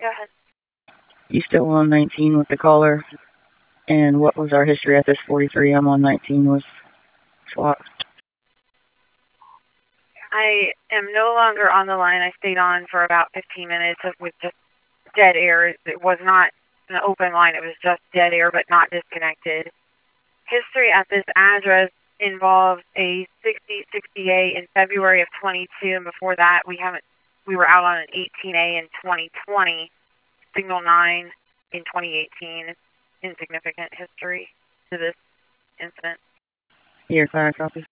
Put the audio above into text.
Go ahead. You still on 19 with the caller? And what was our history at this 43? I'm on 19 with SWAT. I am no longer on the line. I stayed on for about 15 minutes with just dead air. It was not an open line. It was just dead air, but not disconnected. History at this address involves a 6068 in February of 22, and before that we were out on an 18A in 2020, signal 9 in 2018. Insignificant history to this incident. Here, fire copy.